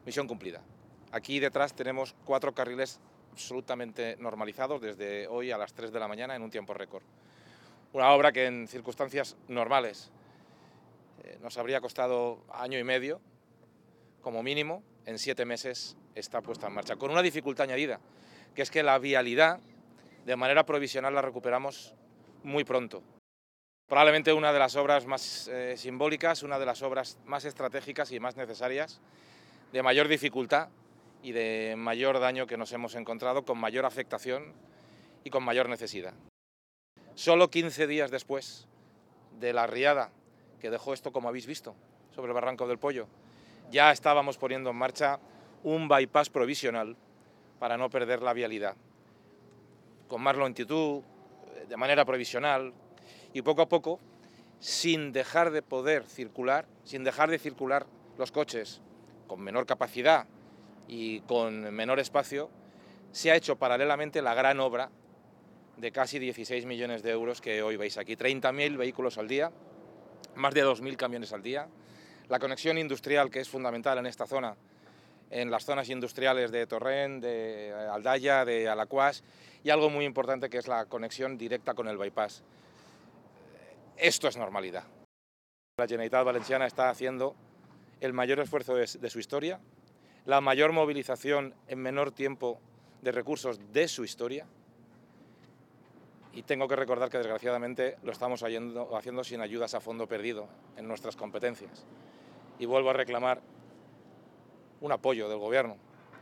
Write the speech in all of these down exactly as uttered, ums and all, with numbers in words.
misión cumplida. Aquí detrás tenemos cuatro carriles absolutamente normalizados desde hoy a las tres de la mañana en un tiempo récord. Una obra que en circunstancias normales eh, nos habría costado año y medio, como mínimo, en siete meses está puesta en marcha, con una dificultad añadida, que es que la vialidad, de manera provisional, la recuperamos muy pronto. Probablemente una de las obras más eh, simbólicas, una de las obras más estratégicas y más necesarias, de mayor dificultad y de mayor daño que nos hemos encontrado, con mayor afectación y con mayor necesidad. Solo quince días después de la riada que dejó esto, como habéis visto, sobre el Barranco del Pollo, ya estábamos poniendo en marcha un bypass provisional para no perder la vialidad, con más longitud, de manera provisional, y poco a poco, sin dejar de poder circular, sin dejar de circular los coches con menor capacidad y con menor espacio, se ha hecho paralelamente la gran obra de casi dieciséis millones de euros que hoy veis aquí. treinta mil vehículos al día, más de dos mil camiones al día, la conexión industrial, que es fundamental en esta zona, en las zonas industriales de Torrent, de Aldaya, de Alaquàs, y algo muy importante que es la conexión directa con el bypass. Esto es normalidad. La Generalitat Valenciana está haciendo el mayor esfuerzo de, de su historia, la mayor movilización en menor tiempo de recursos de su historia, y tengo que recordar que desgraciadamente lo estamos haciendo, haciendo sin ayudas a fondo perdido en nuestras competencias. Y vuelvo a reclamar un apoyo del Gobierno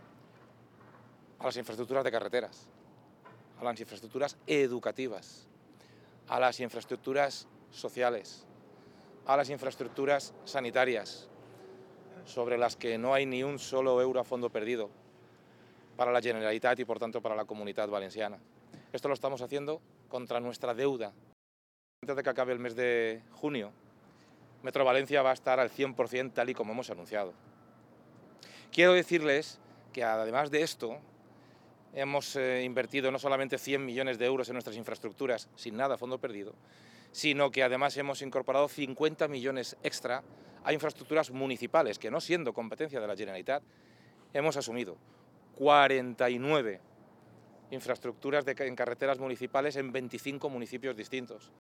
a las infraestructuras de carreteras, a las infraestructuras educativas, a las infraestructuras sociales, a las infraestructuras sanitarias, sobre las que no hay ni un solo euro a fondo perdido para la Generalitat y, por tanto, para la Comunitat Valenciana. Esto lo estamos haciendo contra nuestra deuda. Antes de que acabe el mes de junio, Metro Valencia va a estar al cien por cien tal y como hemos anunciado. Quiero decirles que, además de esto, hemos eh, invertido no solamente cien millones de euros en nuestras infraestructuras, sin nada a fondo perdido, sino que además hemos incorporado cincuenta millones extra a infraestructuras municipales, que no siendo competencia de la Generalitat, hemos asumido cuarenta y nueve infraestructuras de, en carreteras municipales en veinticinco municipios distintos.